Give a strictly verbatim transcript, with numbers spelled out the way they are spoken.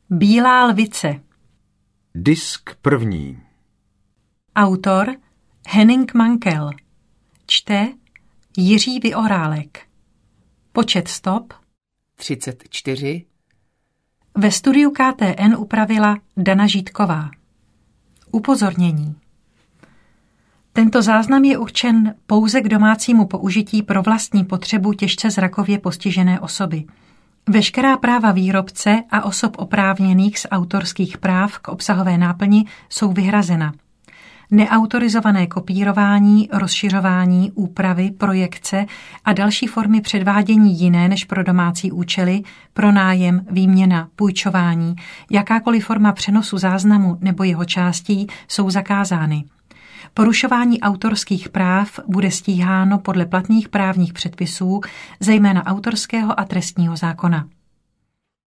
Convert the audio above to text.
Bílá lvice. Disk první. Autor Henning Mankell. Čte Jiří Vyorálek. Počet stop třicet čtyři. Ve studiu K T N upravila Dana Žítková. Upozornění. Tento záznam je určen pouze k domácímu použití pro vlastní potřebu těžce zrakově postižené osoby. Veškerá práva výrobce a osob oprávněných z autorských práv k obsahové náplni jsou vyhrazena. Neautorizované kopírování, rozšiřování, úpravy, projekce a další formy předvádění jiné než pro domácí účely, pronájem, výměna, půjčování, jakákoliv forma přenosu záznamu nebo jeho částí jsou zakázány. Porušování autorských práv bude stíháno podle platných právních předpisů, zejména autorského a trestního zákona.